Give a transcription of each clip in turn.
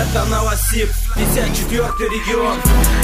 Это Новосиб, 54-й регион.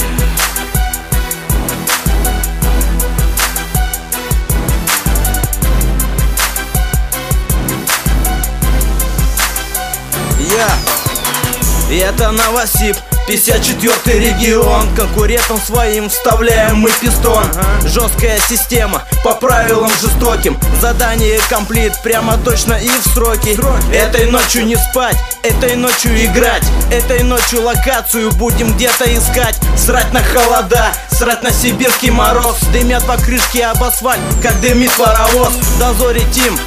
Это Новосиб, 54-й регион. Конкурентам своим вставляем мы пистон. Жесткая система, по правилам жестоким. Задание комплит, прямо точно и в сроки. Этой ночью не спать, этой ночью играть. Этой ночью локацию будем где-то искать. Срать на холода, срать на сибирский мороз. Дымят покрышки об асфальт, как дымит паровоз. В дозоре Тим,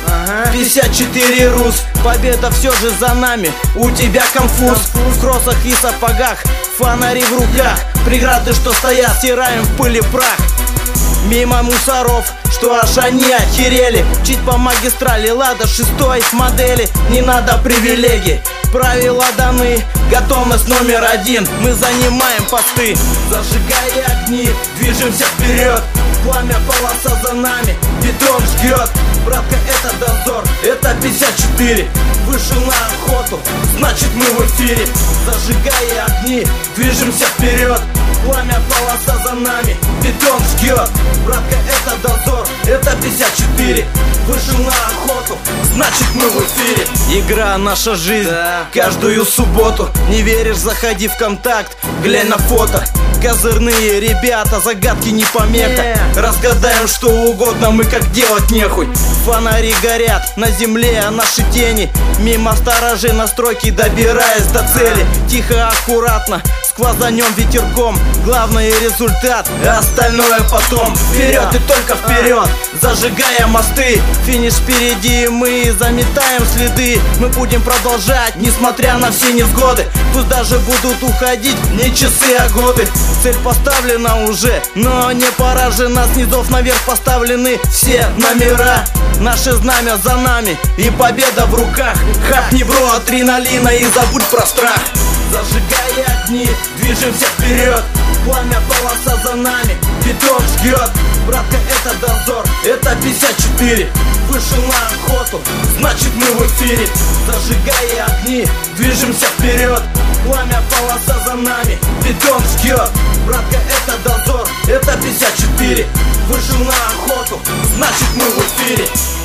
54 Рус. Победа все же за нами, у тебя конфуз. В кроссах и сапогах, фонари в руках. Преграды, что стоят, стираем в пыли прах. Мимо мусоров, что аж они охерели. Чуть по магистрали, Лада 6-й модели. Не надо привилегий, правила даны. Готовность номер 1, мы занимаем посты. Зажигая огни, движемся вперед. Пламя, полоса за нами, бетон жгет. Братка, это дозор, это 54. Вышел на охоту, значит мы в эфире. Зажигая огни, движемся вперед. Пламя, полоса за нами, бетон жгет. Братка, это дозор, это 54. Вышел на охоту, значит мы в эфире. Игра наша жизнь, каждую субботу. Не веришь, заходи в контакт, глянь на фото. Козырные ребята, загадки не помеха. Разгадаем что угодно, мы как делать нехуй. Фонари горят, на земле наши тени. Мимо сторожей на стройке, добираясь до цели. Тихо, аккуратно, сквозанем ветерком. Главный результат, остальное потом. Вперед и только вперед, зажигая мосты. Финиш впереди, мы заметаем следы. Мы будем продолжать, несмотря на все невзгоды. Пусть даже будут уходить не часы, а годы. Цель поставлена уже, но не пора же. Нас снизов наверх поставлены все номера. Наше знамя за нами и победа в руках. Хапни, бро, адреналина и забудь про страх. Зажигая огни, движемся вперед. Пламя, полоса за нами, бетон жгет. Братка, это дозор, это 54. Вышел на охоту, значит мы в эфире. Зажигая огни, движемся вперед. Пламя, полоса за нами, бетон жгет. Братка, это дозор, это 54. Вышел на охоту, значит мы в эфире.